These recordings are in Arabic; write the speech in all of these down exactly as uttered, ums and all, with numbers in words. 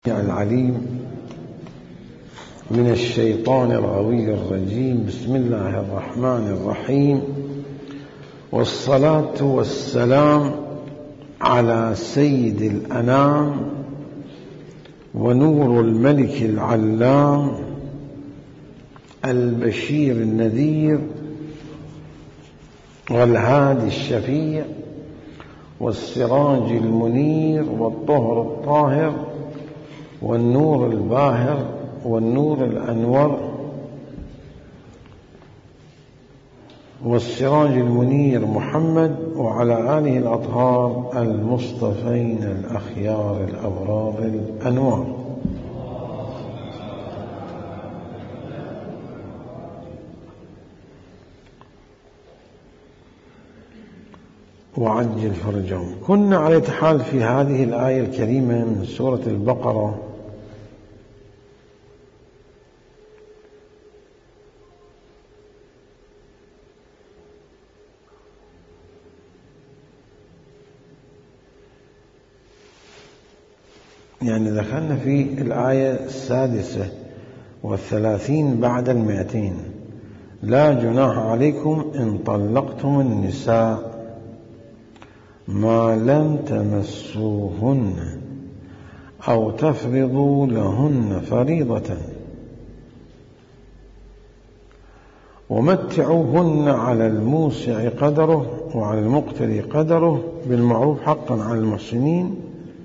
العليم من الشيطان الغوي الرجيم. بسم الله الرحمن الرحيم، والصلاة والسلام على سيد الأنام ونور الملك العلام البشير النذير والهادي الشفيع والسراج المنير والطهر الطاهر والنور الباهر والنور الأنور والسراج المنير محمد وعلى آله الأطهار المصطفين الأخيار الأبرار الأنوار. وعجل فرجهم. كنا على حال في هذه الآية الكريمة من سورة البقرة يعني دخلنا في الآية السادسة والثلاثين بعد المئتين. لا جناح عليكم إن طلقتم النساء ما لم تمسوهن أو تفرضوا لهن فريضة ومتعوهن على الموسع قدره وعلى المقتر قدره بالمعروف حقا على المحسنين.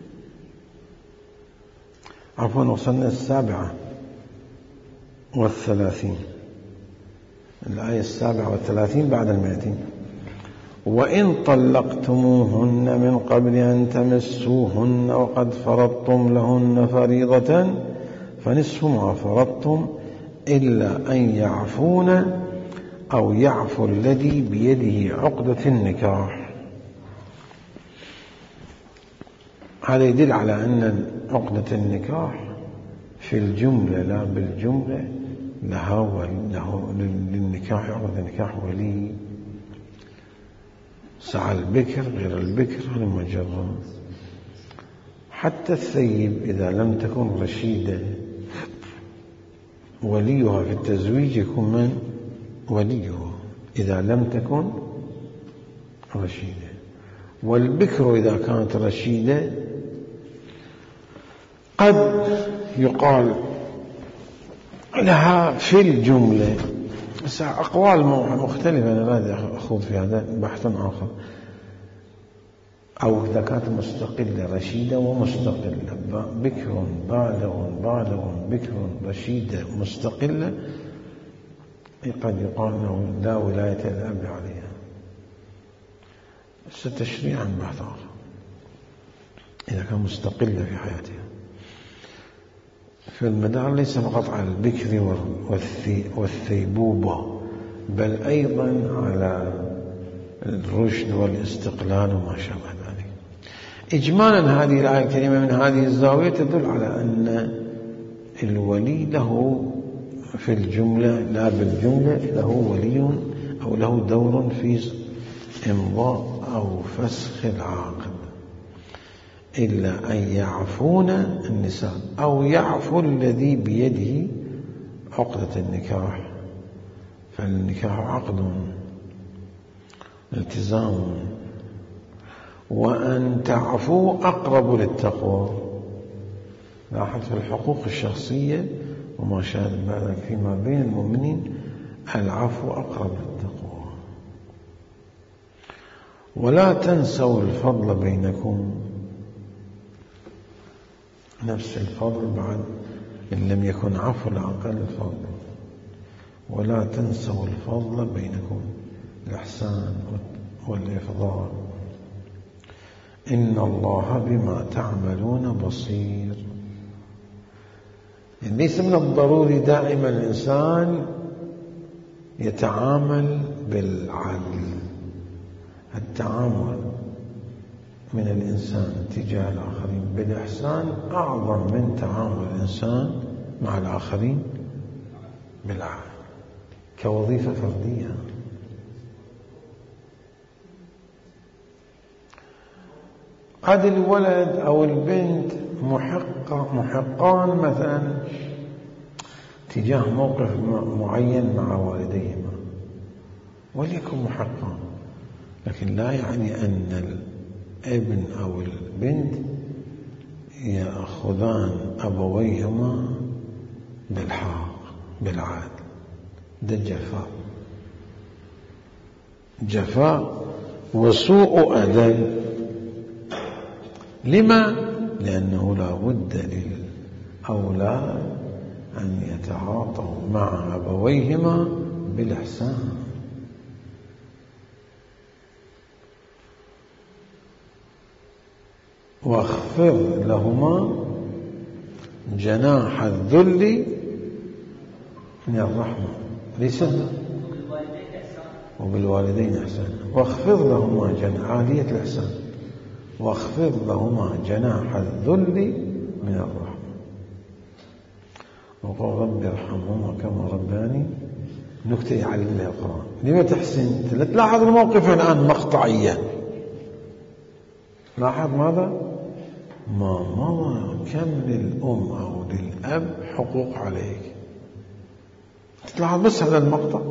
عفوا، وصلنا السابعة والثلاثين، الآية السابعة والثلاثين بعد المئتين. وإن طلقتموهن من قبل أن تمسوهن وقد فرضتم لهن فريضة فنصف ما فرضتم إلا أن يعفون أو يعفو الذي بيده عقدة النكاح. هذا يدل على أن عقدة النكاح في الجملة لا بالجملة لها للنكاح عقدة النكاح ولي سعى البكر غير البكر المجرد. حتى الثيب إذا لم تكن رشيدة وليها في التزويج يكون من وليها إذا لم تكن رشيدة، والبكر إذا كانت رشيدة قد يقال لها في الجملة. بس أقوال مختلفة، أنا لا أخوض في هذا بحث آخر. أو إذا كانت مستقلة رشيدة ومستقلة، بكر بالغ بالغ بكر رشيدة مستقلة، قد يقال أنه لا ولاية الأب عليها. ستشريعا بحث آخر إذا كان مستقلة في حياتها. فالمدار ليس فقط على البكر والثيبوبة بل أيضا على الرشد والاستقلال وما شابه ذلك. إجمالا هذه الآية الكريمة من هذه الزاوية تدل على أن الولي له في الجملة لا بالجملة له ولي أو له دور في إمضاء أو فسخ العقد، إلا أن يعفون النساء أو يعفو الذي بيده عقدة النكاح. فالنكاح عقد التزام، وأن تعفوا أقرب للتقوى. لاحظ في الحقوق الشخصية وما شابه ذلك فيما بين المؤمنين العفو أقرب للتقوى. ولا تنسوا الفضل بينكم، نفس الفضل بعد إن لم يكن عفو لأقل الفضل. ولا تنسوا الفضل بينكم، الإحسان والإفضال. إن الله بما تعملون بصير. يعني ليس من الضروري دائما الإنسان يتعامل بالعدل. التعامل من الإنسان تجاه الآخرين بالإحسان أعظم من تعامل الإنسان مع الآخرين بالعدل كوظيفة فردية. قد الولد أو البنت محق محقان مثلا تجاه موقف معين مع والديهما، وليكن محقان، لكن لا يعني أن الابن أو البنت يأخذان أبويهما بالحق بالعدل. ده جفاء جفاء وسوء أدب. لما؟ لأنه لا بد للأولاد أن يتعاطوا مع أبويهما بالإحسان. واخفض لهما جناح الذل من الرحمة، ليس وبالوالدين إحسانا. واخفض لهما جناح عالية الإحسان، واخفض لهما جناح الذل من الرحمة، وقل رب ارحمهما كما رباني. نكتة يعلم لها القرآن. لما تحسن؟ تلاحظ الموقف الآن مقطعيا. لاحظ ماذا؟ ما مضى كم للأم أو للأب حقوق عليك. تلاحظ بس هذا المقطع،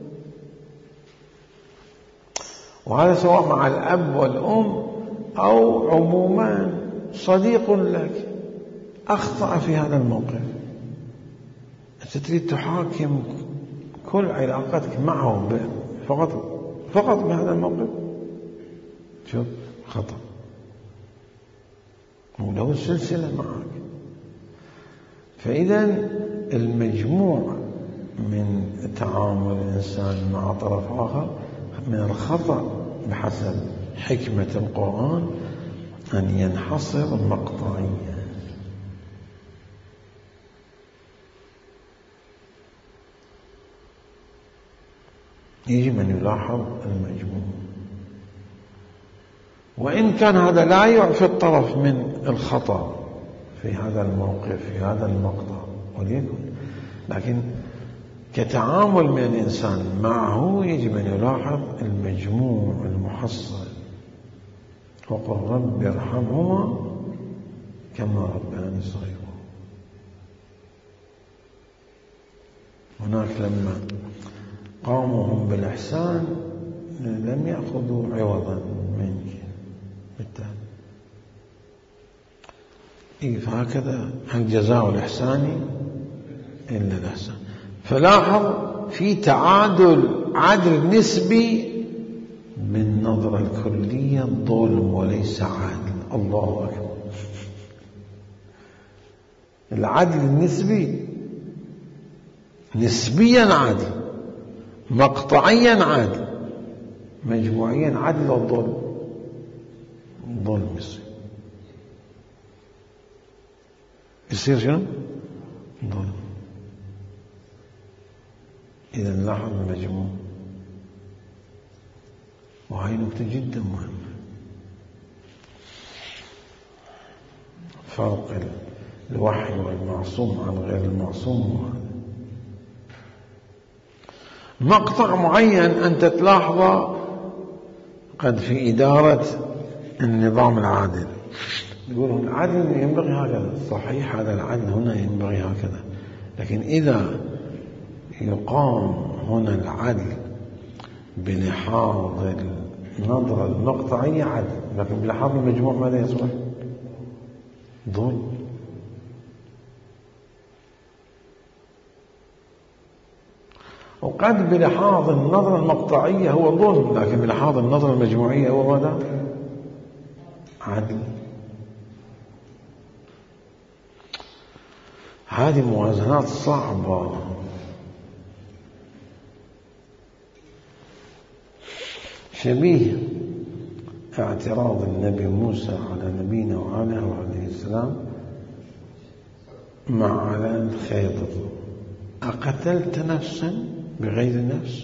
وهذا سواء مع الأب والأم أو عموما صديق لك أخطأ في هذا الموقف. أنت تريد تحاكم كل علاقتك معه فقط فقط بهذا الموقف؟ شوف خطأ، وله سلسلة معك. فإذا المجموع من تعامل الإنسان مع طرف آخر من الخطأ بحسب حكمة القرآن أن ينحصر مقطعيا. يجب أن يلاحظ المجموع، وإن كان هذا لا يعفي الطرف من الخطأ في هذا الموقف في هذا المقطع وليكن، لكن كتعامل من الإنسان معه يجب أن يلاحظ المجموع المحصل. وقل رب ارحمهما كما ربياني صغيرا. هناك لما قاموا هم بالإحسان لم يأخذوا عوضا منك بالتالي. إيه فهكذا هل جزاء الإحسان إلا الإحسان. فلاحظ في تعادل عدل نسبي بالنظرة الكلية ظلم وليس عدل. الله أكبر. العدل النسبي نسبيا عدل، مقطعيا عدل، مجموعيا عدل والظلم ظلم يصير يصير شنو؟ ظلم. إذا نلاحظ المجموع، وهي نقطة جدا مهمة. فرق الوحي والمعصوم عن غير المعصوم. مقطع معين أنت تلاحظه قد في إدارة النظام العادل، يقولون العدل ينبغي هكذا. صحيح هذا العدل هنا ينبغي هكذا، لكن إذا يقام هنا العدل بلحاظ النظرة المقطعية عدل، لكن بلحاظ المجموع ماذا يصبح؟ ظلم. وقد بلحاظ النظرة المقطعية هو ظلم، لكن بلحاظ النظرة المجموعية هو ماذا؟ عدل. هذه موازنات صعبة. شبيه اعتراض النبي موسى على نبينا وعليه عليه السلام مع على الخيضر: أقتلت نفسا بغير نفس؟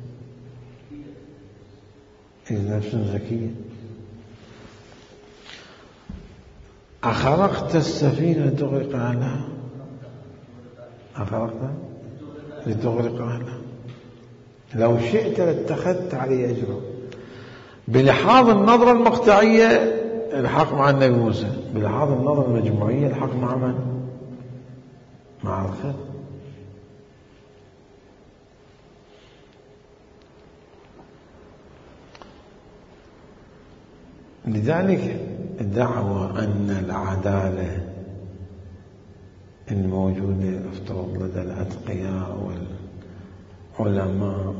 إذ نفس زكية. أخرقت السفينة لتغرق أهلها؟ أخرقت لتغرق أهلها؟ لو شئت لاتخذت عليه أجرا. بلحاظ النظرة المقطعية الحق مع النبي موسى، بلحاظ النظرة المجموعية الحق مع من؟ مع الخضر. لذلك الدعوة أن العدالة الموجودة افترض لدى الأتقياء والعلماء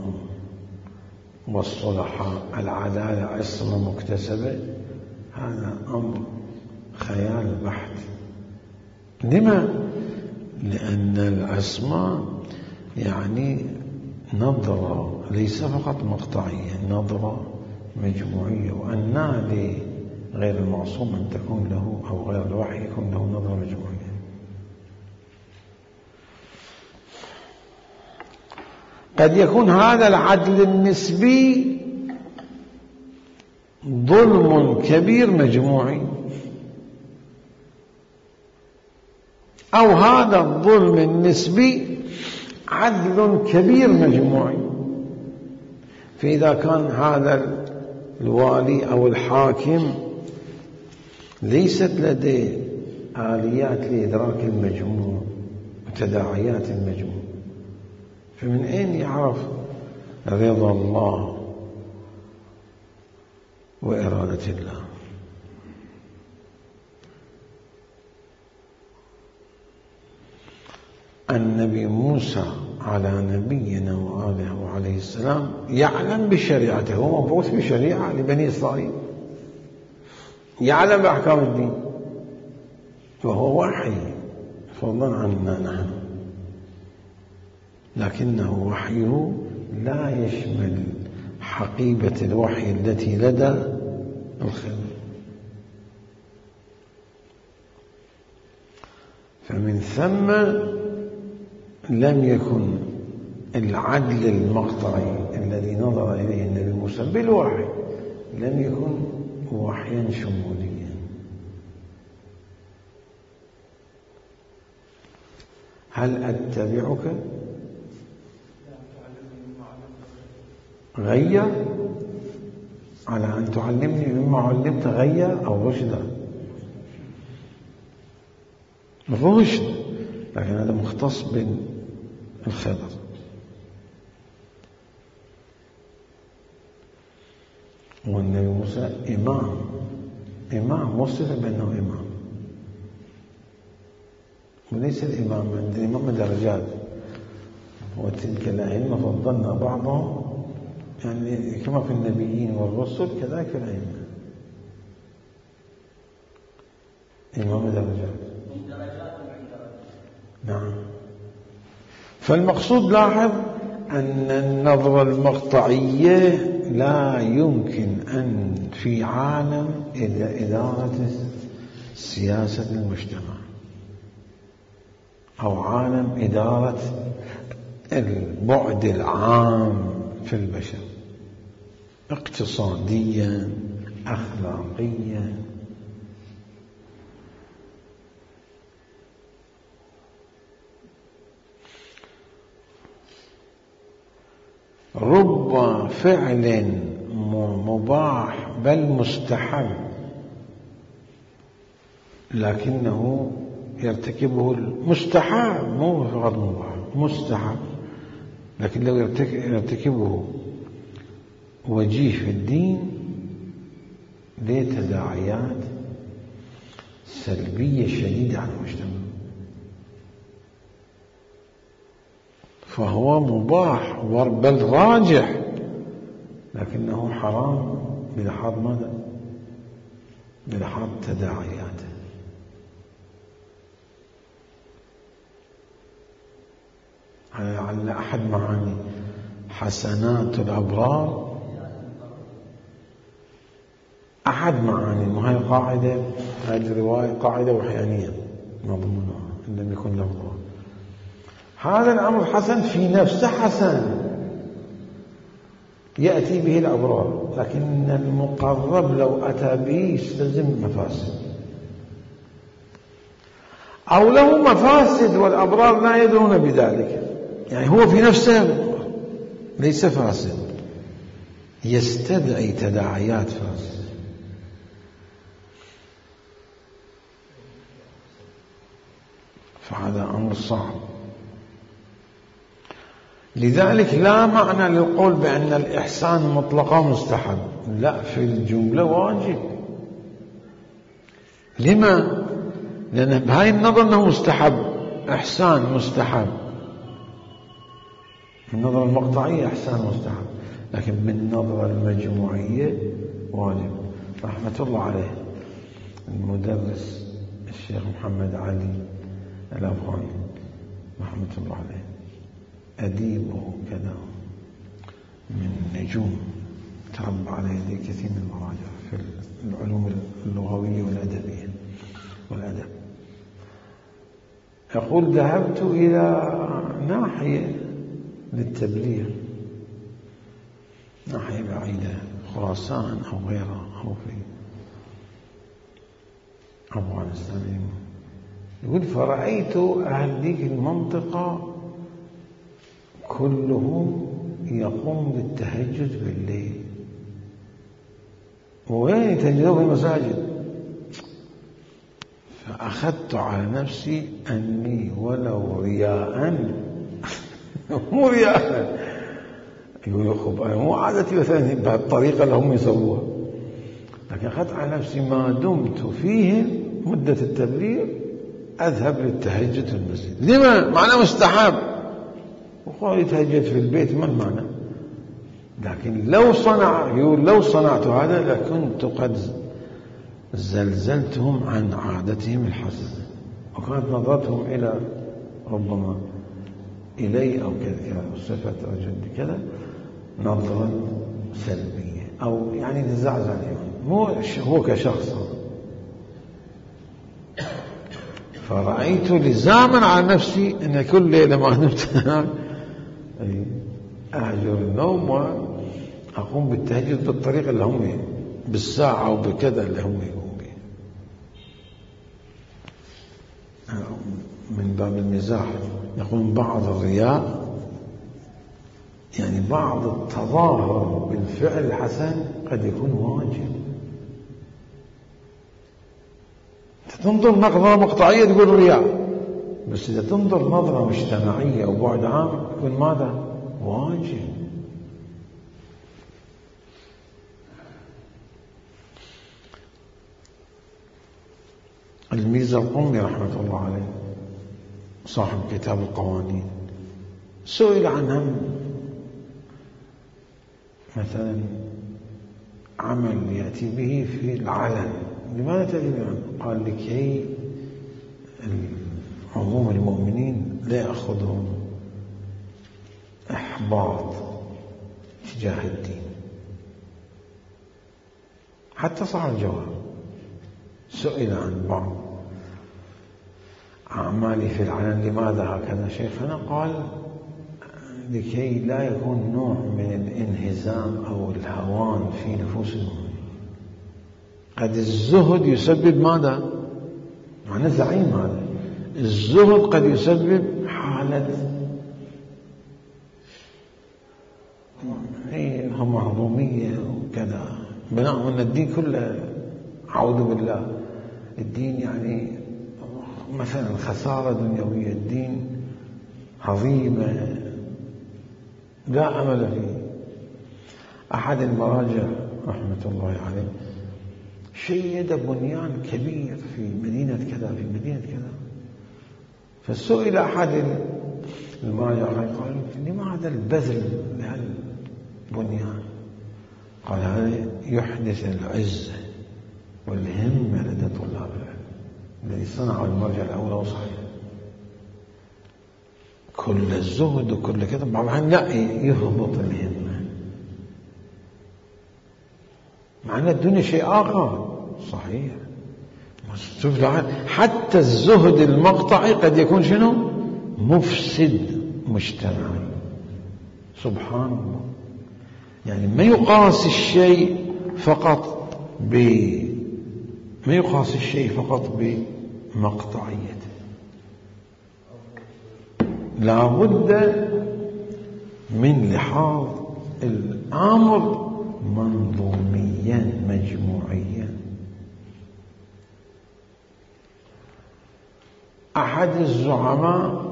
والصلحاء العدالة عصمة مكتسبة، هذا أمر خيال بحت. لما؟ لأن العصمة يعني نظرة ليس فقط مقطعية، نظرة مجموعية، وأن لغير المعصوم أن تكون له أو غير الوحي يكون له نظرة مجموعية. قد يكون هذا العدل النسبي ظلم كبير مجموعي، أو هذا الظلم النسبي عدل كبير مجموعي. فإذا كان هذا الوالي أو الحاكم ليست لديه آليات لإدراك المجموع وتداعيات المجموع، فمن أين يعرف رضا الله وإرادة الله؟ النبي موسى على نبينا وآله وعليه السلام يعلم بشريعته، هو مبعوث بشريعة لبني إسرائيل، يعلم بأحكام الدين، وهو وحي فضلا عنا نحن، لكنه وحيه لا يشمل حقيبة الوحي التي لدى الخضر. فمن ثم لم يكن العدل المقطعي الذي نظر إليه النبي موسى بالوحي لم يكن وحيا شموليا. هل أتبعك غيا على أن تعلمني مما علمت غيا أو رشدا؟ الرشد، لكن هذا مختص بالخضر. والنبي موسى إمام، إمام وصف بأنه إمام، وليس الإمام عند الإمام درجات، وتلك الأئمة فضلنا بعضهم يعني كما في النبيين والرسل كذلك في الأئمة، إمام درجات. نعم. فالمقصود لاحظ أن النظرة المقطعية لا يمكن أن في عالم إدارة سياسة المجتمع أو عالم إدارة البعد العام في البشر اقتصاديا أخلاقيا رب فعل مباح بل مستحب لكنه يرتكبه المستحب، مو فقط مباح، مستحب، لكن لو يرتكبه وجيه في الدين له تداعيات سلبية شديدة على المجتمع، فهو مباح بل راجح لكنه حرام بلحاظ ماذا؟ بلحاظ تداعياته. على أحد معاني حسنات الأبرار، أحد معاني، وهي قاعدة، هذه الرواية قاعدة وحيانية مضمونها إن لم يكن لفظها. هذا الأمر حسن في نفسه، حسن يأتي به الأبرار، لكن المقرب لو أتى به يستلزم مفاسد، أو له مفاسد والأبرار لا يدرون بذلك، يعني هو في نفسه ليس فاسد، يستدعي تداعيات فاسد. فهذا أمر صعب. لذلك لا معنى للقول بأن الإحسان مطلقا مستحب، لا، في الجملة واجب. لما؟ لأن بهاي النظر أنه مستحب، إحسان مستحب، من النظرة المقطعية إحسان مستحب، لكن بالنظرة المجموعية واجب. رحمة الله عليه المدرس الشيخ محمد علي الأفغاني رحمة الله عليه، أديب وكذا، من نجوم تربى على يدي كثير من المراجع في العلوم اللغوية والأدبية والأدب. يقول ذهبت إلى ناحية للتبليغ، ناحية بعيدة، خراسان أو غيرها، أو في أفغانستان. يقول فرأيت أهل ذيك المنطقة كلهم يقوم بالتهجد بالليل، وين يتهجدون في المساجد. فأخذت على نفسي أني ولو رياء مو رياء، يقول يخب أنا مو عادتي مثلا بهالطريقة اللي هم يسووها، لكن أخذت على نفسي ما دمت فيهم مدة التبليغ أذهب للتهجد في المسجد. لما؟ معنى مستحب، وقال يتهجد في البيت ما المعنى. لكن لو صنع، يقول لو صنعت هذا لكنت قد زلزلتهم عن عادتهم الحسنة، وكانت نظرتهم إلى ربما إلي أو كذا صفة رجل كذا نظرا سلبية، أو يعني نزعزع عليهم، مو هو كشخص. فرأيت لزاما على نفسي أن كل ليلة ما نمت أهجر النوم وأقوم بالتهجد بالطريقة اللي هم بالساعة أو بكذا اللي هم يقومون به، من باب المزاح. يقول بعض الرياء يعني بعض التظاهر بالفعل الحسن قد يكون واجب. تنظر نظرة مقطعية تقول رياء، بس إذا تنظر نظرة مجتمعية أو بعد عام يكون ماذا؟ واجب. الميزة القمي رحمة الله عليه صاحب كتاب القوانين سئل عنها، مثلا عمل يأتي به في العلن، لماذا تأتي به؟ قال لكي عموم المؤمنين لا يأخذهم إحباط تجاه الدين. حتى صار الجواب. سئل عن بعض أعمالي في العلن لماذا هكذا شيخنا؟ قال لكي لا يكون نوع من الانهزام أو الهوان في نفوس المؤمنين. قد الزهد يسبب ماذا؟ معنى زعيم هذا. الزهد قد يسبب حالة مهضومية وكذا، بناء أن الدين كله أعوذ بالله الدين يعني مثلا خسارة دنيوية، الدين هضيمة لا أمل فيه. أحد المراجع رحمة الله عليه شيد بنيان كبير في مدينة كذا في مدينة كذا، فسئل أحد المراجع قال لماذا البذل لهالبنيان؟ قال هذا يحدث العزة والهمة لدى طلاب العلم. الذي صنعه المرجع الأول وصحيح، كل الزهد وكل كذا بعض الأحيان لا يهبط الهمة، مع أن الدنيا شيء آخر صحيح. حتى الزهد المقطعي قد يكون شنو؟ مفسد مجتمعي. سبحان الله. يعني ما يقاس الشيء فقط ب ما يقاس الشيء فقط بمقطعيته، لا بد من لحاظ الأمر منظوميا مجموعيا. أحد الزعماء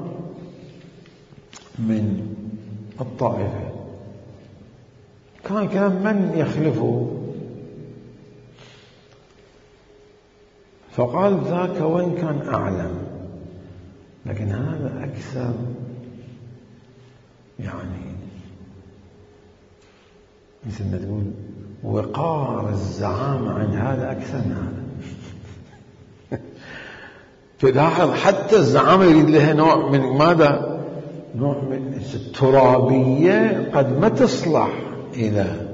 من الطائفة، كان كلام من يخلفه، فقال ذاك وإن كان أعلم، لكن هذا أكثر يعني مثل ما تقول وقار الزعامة عن هذا أكثر من هذا. تلاحظ حتى الزعامة يريد لها نوع من ماذا؟ نوع من الترابية قد ما تصلح إلى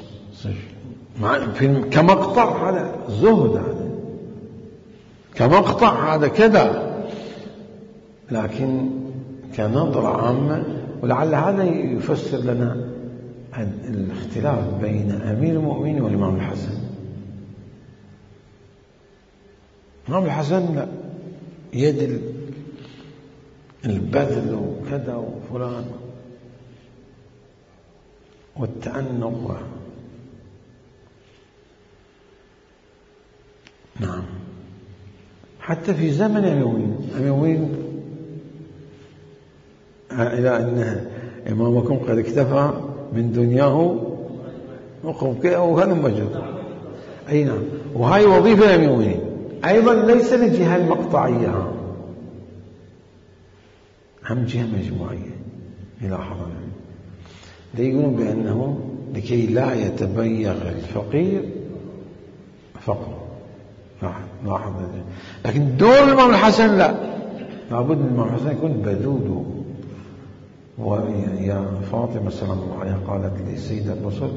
كمقطع، هذا زهد، هذا كمقطع، هذا كذا، لكن كنظرة عامة. ولعل هذا يفسر لنا الاختلاف بين أمير المؤمنين والإمام الحسن. الإمام الحسن لا، يد البذل وكذا وفلان والتأنق. نعم، حتى في زمن الأمويين الأمويين إلى أن إمامكم قد اكتفى من دنياه وهذا موجود. أي نعم، وهي وظيفة الأمويين أيضا ليس للجهة المقطعية، هم جهة مجموعية. يلاحظ يقولون بأنه لكي لا يتبيغ الفقير فقر. لاحظ، لكن دور الإمام الحسن لا، لابد الإمام الحسن يكون بذول. ويا فاطمة سلام الله عليها قالت لسيد الرسل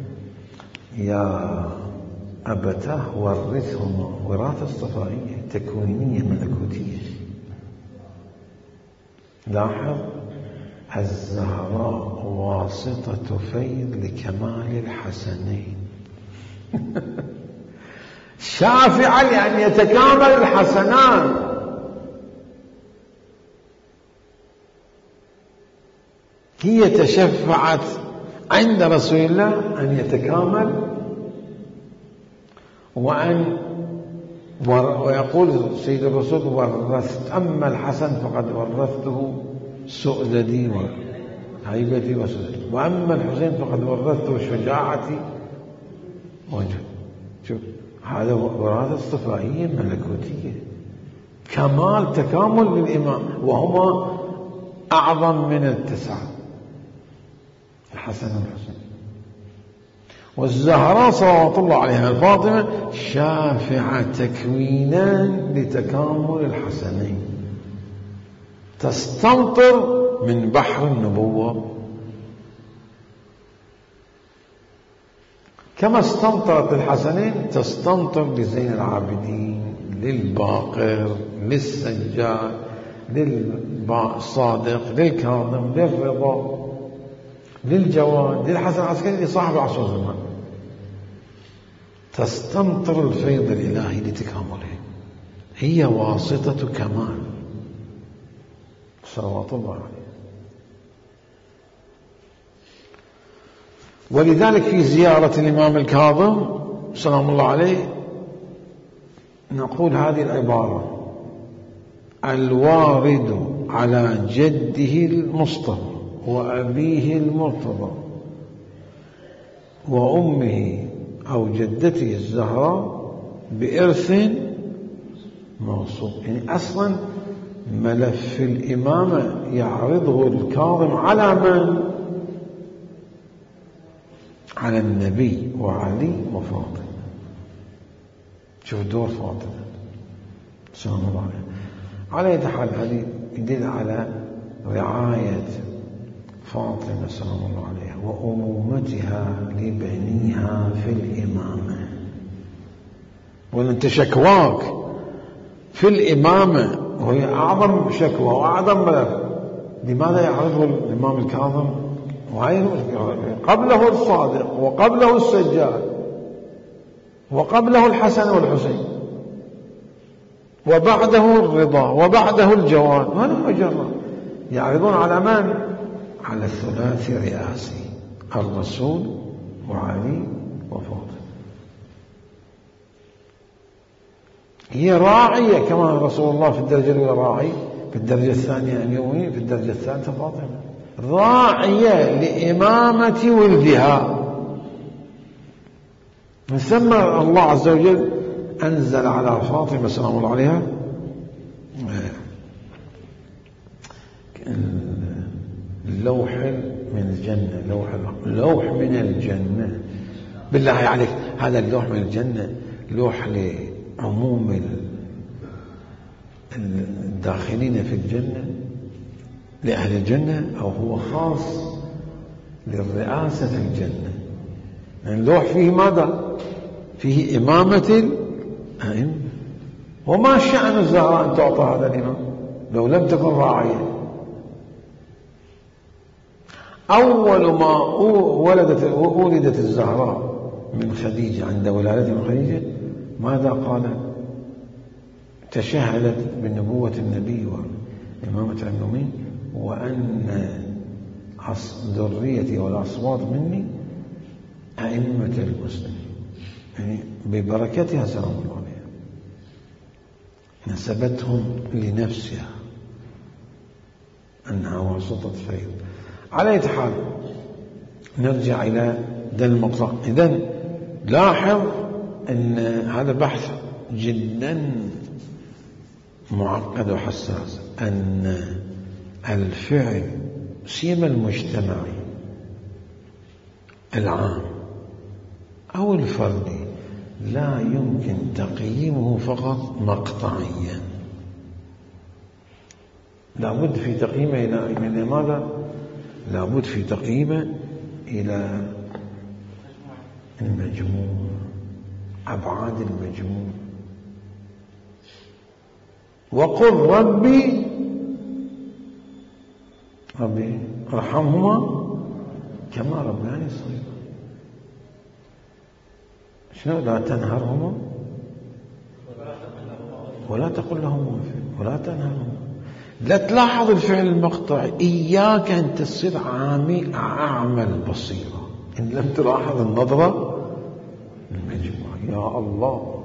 يا أبتاه ورثهما وراثة اصطفائية تكوينية ملكوتية. لاحظ، الزهراء واسطة فيض لكمال الحسنين. شافعة لأن يتكامل الحسنان. هي تشفعت عند رسول الله أن يتكامل، وأن ويقول سيد الرسول ورثت، أما الحسن فقد ورثته سؤددي وهيبتي وسؤددي، وأما الحسين فقد ورثته شجاعتي وجهي. شوف، هذا وراثة اصطفائية ملكوتية، كمال تكامل للإمام، وهما أعظم من التسعة، الحسن والحسين. والزهراء صلوات الله عليها الفاطمة شافعة تكوينا لتكامل الحسنين، تستمطر من بحر النبوة كما استمطرت الحسنين، تستمطر لزين العابدين، للباقر، للسجاد، للصادق، للكاظم، للرضا، للجواد، للحسن العسكري، لصاحب عصر الزمان. تستمطر الفيض الإلهي لتكامله، هي واسطة كمال صلوات الله عليه. ولذلك في زيارة الإمام الكاظم سلام الله عليه نقول هذه العبارة: الوارد على جده المصطفى وأبيه المرتضى وأمه أو جدته الزهراء بإرث موصوف. يعني أصلا ملف الإمامة يعرضه الكاظم على من؟ على النبي وعلي وفاطمة. شوف دور فاطمة سلام الله عليه. على يد حال هذه يدل على رعاية فاطمة سلام الله عليها وأمومتها لبنيها في الإمامة. وأنت شكواك في الإمامة وهي أعظم شكوى وأعظم ملف، لماذا يعرضه الإمام الكاظم؟ قبله الصادق وقبله السجاد وقبله الحسن والحسين وبعده الرضا وبعده الجواد. هذا مجرد يعرضون على من؟ على الثلاثي الرئاسي، الرسول وعلي وفاطمة. هي راعية كما رسول الله في الدرجة الأولى راعي، في الدرجة الثانية اليومي، في الدرجة الثالثة فاطمة راعية لإمامة ولدها. من ثم الله عز وجل أنزل على فاطمة سلام الله عليها اللوح من الجنة، لوح لوح من الجنة. بالله عليك هذا اللوح من الجنة لوح لعموم الداخلين في الجنة لأهل الجنة، أو هو خاص للرئاسة في الجنة؟ يعني اللوح فيه ماذا؟ فيه إمامة الأئمة. وما شأن الزهراء أن تعطى هذا الإمام لو لم تكن راعية؟ أول ما ولدت ولدت الزهراء من خديجة، عند ولادتها من خديجة ماذا قالت؟ تشهدت بنبوة النبي وإمامة المؤمنين، وأن ذريتي والأصوات مني أئمة المسلمين، يعني ببركتها سلام الله عليها نسبتهم لنفسها أنها واسطة فيض. على أي حال نرجع إلى ذا المقطع. إذن لاحظ أن هذا بحث جدا معقد وحساس، أن الفعل سيما المجتمعي العام أو الفردي لا يمكن تقييمه فقط مقطعيا، لابد في تقييمه إلى ماذا؟ لابد في تقييمه إلى المجموع، أبعاد المجموع. وقل ربي ربي ارحمهما كما ربياني صغيرا. شنو؟ لا تنهرهما ولا تقل لهما اف ولا تنهرهما. لا تلاحظ الفعل المقطعي، إياك أن تصير عامي أعمى البصيرة إن لم تلاحظ النظرة المجموعة. يا الله،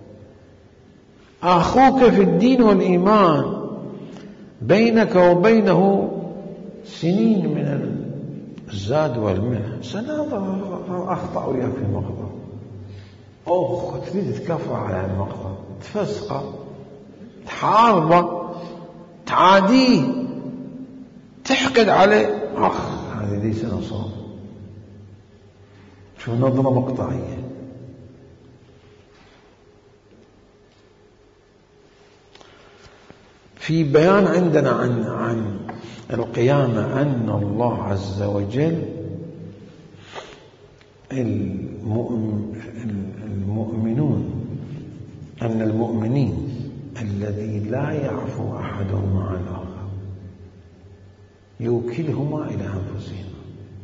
أخوك في الدين والإيمان بينك وبينه سنين من الزاد والملح، سنظر أخطأ وياك في المقطع، أوه تريد تكفر على المقطع، تفسقه، تحاربه، تعاديه، تحقد عليه، أخ هذه ليس نصاب. شو نظرة مقطعية. في بيان عندنا عن عن القيامة أن الله عز وجل المؤمنون أن المؤمنين الذي لا يعفو أحدهم عن الآخر يوكلهما إلى أنفسهما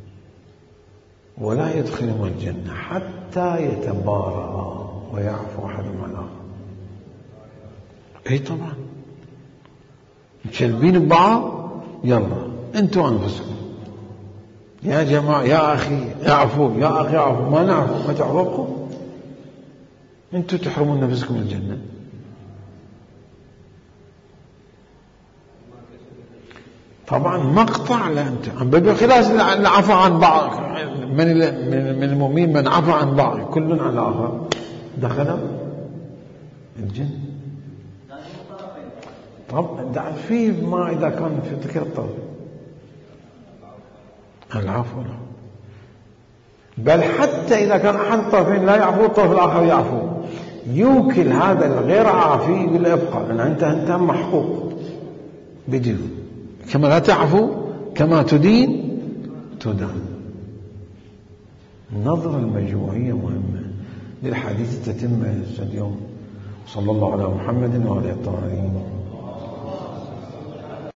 ولا يدخلهما الجنة حتى يتبارأ ويعفو أحدهم عن الآخر. أي طبعا متشلبين ببعض، يلا أنتوا أنفسكم يا جماعة، يا أخي اعفوا، يا أخي اعفوا، ما نعفو ما تعرفوا، أنتوا تحرمون نفسكم الجنة. طبعا مقطع لا أنت بخلاف العفو عن بعض من من المؤمنين، من عفى عن بعض كل على الآخر دخل الجنة. طب في ما إذا كان في ذكر الطرف العفو له، بل حتى إذا كان أحد الطرفين لا يعفو الطرف الآخر يعفو، يوكل هذا الغير عافي بالإبقاء، لأن أنت أنت محقوق بدون، كما لا تعفو كما تدين تدان. النظرة المجموعية مهمة. للحديث تتم اليوم. صلى الله على محمد وعلى آله الطاهرين.